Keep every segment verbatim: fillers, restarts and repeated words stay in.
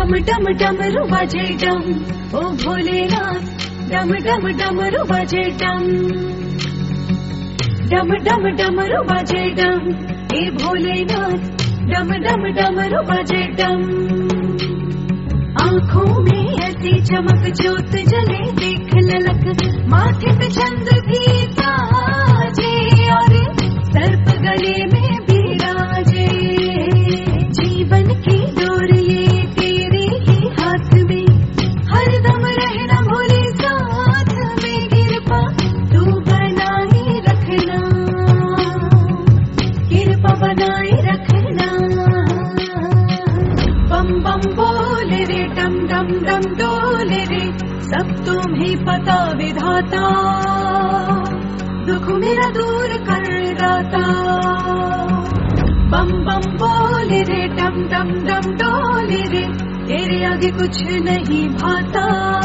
डम डम डमरू बजे डम, ओ भोलेनाथ डम डम डमरू बजे डम। डम डम डमरू बजे डम, ए भोलेनाथ डम डम डमरू बजे डम। आँखों में ऐसी चमक ज्योत जले देख ललक, माथे पे चंद्र भी ताजे और सर्प गले में बिराजे। जीवन की डोर ये तेरे ही हाथ में, हरदम रहना भोले साथ में। कृपा तू बनाए रखना, कृपा बनाए रखना। बम बम बोले रे डम डम डम डोले रे, सब तुम्हें पता विधाता, दुख मेरा दूर कर दाता। बम बम बोले रे डम डम डम डोले रे, तेरे आगे कुछ नहीं भाता,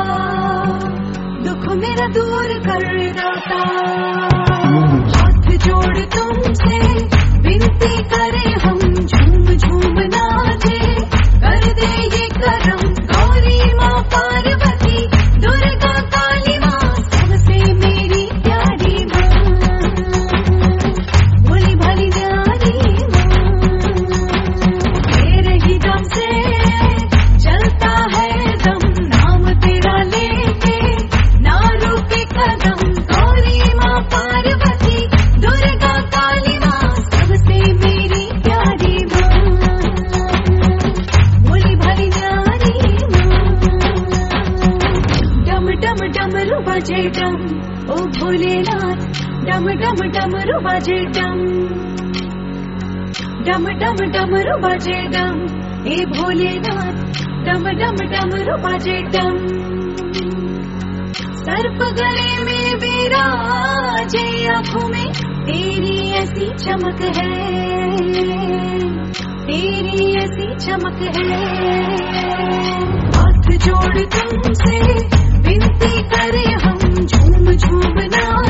दुख मेरा दूर कर दाता। हाथ जोड़ तुमसे विनती करे हम, झूम झूम नाचे कर दे ये करम। गौरी माँ पार्वती दुर्गा काली माँ, सबसे मेरी प्यारी माँ, भोली भाली न्यारी माँ। तेरे ही दम से चलता है दम, नाम तेरा लेके ना रुके कदम। गौरी माँ पार्वती दुर्गा काली माँ, सबसे मेरी प्यारी माँ, भोली भाली न्यारी माँ। डम डम डमरू बजे डम, ओ भोलेनाथ डम डम डमरू बजे डम। डम डम डमरू बजे डम, ए भोलेनाथ डम डम डमरू बजे डम। सर्प गले में विराजे, आँखों में तेरी ऐसी चमक है, तेरी ऐसी चमक है। हाथ जोड़ तुमसे विनती करे हम, झूम झूम ना